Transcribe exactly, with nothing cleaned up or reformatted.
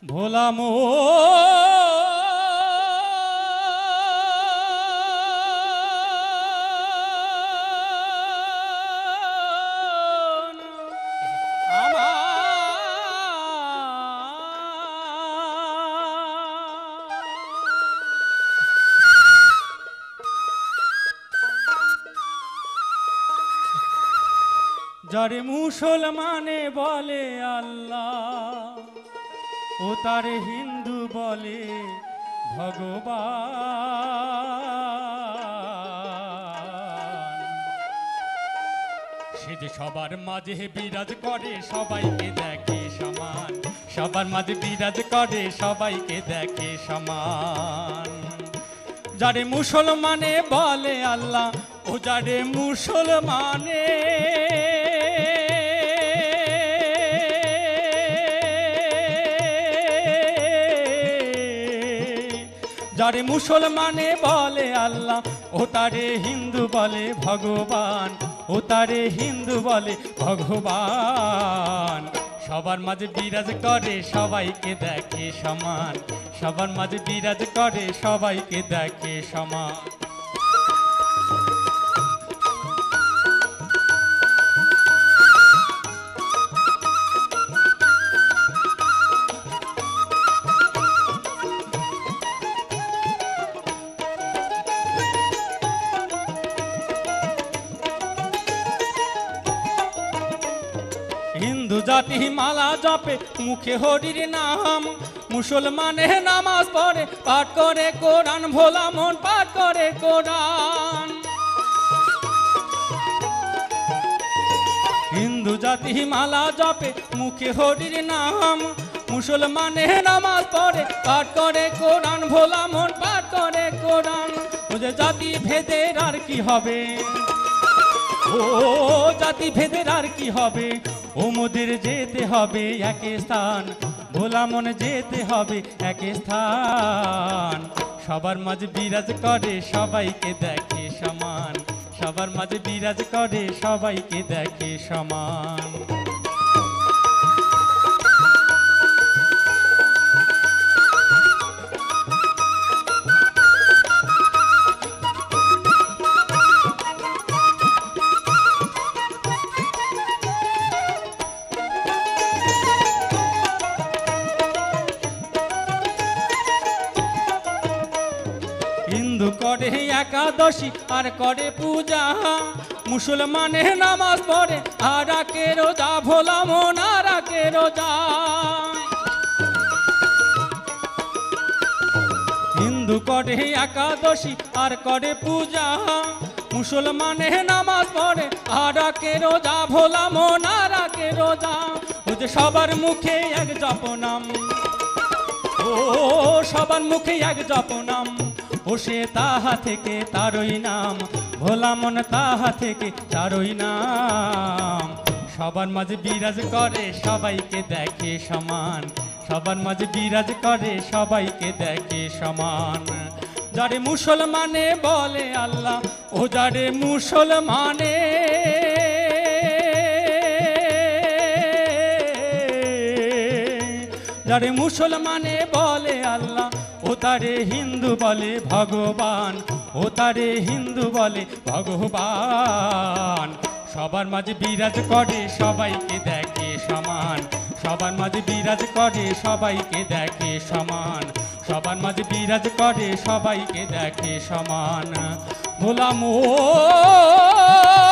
ভোলা মো যারে মুসলমানে বলে আল্লাহ ও তারে হিন্দু বলে ভগবান। সে যে সবার মাঝে বিরাজ করে সবাইকে দেখে সমান, সবার মাঝে বিরাজ করে সবাইকে দেখে সমান। যারে মুসলমানে বলে আল্লাহ ও যারে মুসলমানে যারে মুসলমানে বলে আল্লাহ ও তারে হিন্দু বলে ভগবান, ও তারে হিন্দু বলে ভগবান। সবার মাঝে বিরাজ করে সবাইকে দেখে সমান, সবার মাঝে বিরাজ করে সবাইকে দেখে সমান। হিন্দু জাতি মালা জপে মুখে হরির নাম, মুসলমানে নামাজ পড়ে পাঠ করে কোরআন, ভোলা মন পাঠ করে কোরআন। হিন্দু জাতি মালা জপে মুখে হরির নাম, মুসলমানে নামাজ পড়ে পাঠ করে কোরআন, ভোলা মন পাঠ করে কোরআন। ও যে জাতি ভেদের আর কি হবে, ও জাতি ভেদের আর কি হবে, ও মোদের যেতে হবে এক স্থান, ভোলা মনে যেতে হবে এক স্থান। সবার মাঝে বিরাজ করে সবাইকে দেখে সমান, সবার মাঝে বিরাজ করে সবাইকে দেখে সমান। হিন্দু করে একাদশী আর করে পূজা, মুসলমানে নামাজ পড়ে আর রাখে রোজা, ভোলা মন আর রাখে রোজা। হিন্দু করে একাদশী আর করে পূজা, মুসলমানে নামাজ পড়ে আর রাখে রোজা, ভোলা মন আর রাখে রোজা। ও যে সবার মুখে এক জপনাম, ও সবার মুখে এক জপনাম, ও সে তাহা থেকে তারই নাম, ভোলা মন তাহা থেকে তারই নাম। সবার মাঝে বিরাজ করে সবাইকে দেখে সমান, সবার মাঝে বিরাজ করে সবাইকে দেখে সমান। যারে মুসলমানে বলে আল্লাহ ও যারে মুসলমানে যারে মুসলমানে বলে আল্লাহ ও তারে হিন্দু বলে ভগবান, ও তারে হিন্দু বলে ভগবান। সবার মাঝে বিরাজ করে সবাইকে দেখে সমান, সবার মাঝে বিরাজ করে সবাইকে দেখে সমান, সবার মাঝে বিরাজ করে সবাইকে দেখে সমান। ভোলা মো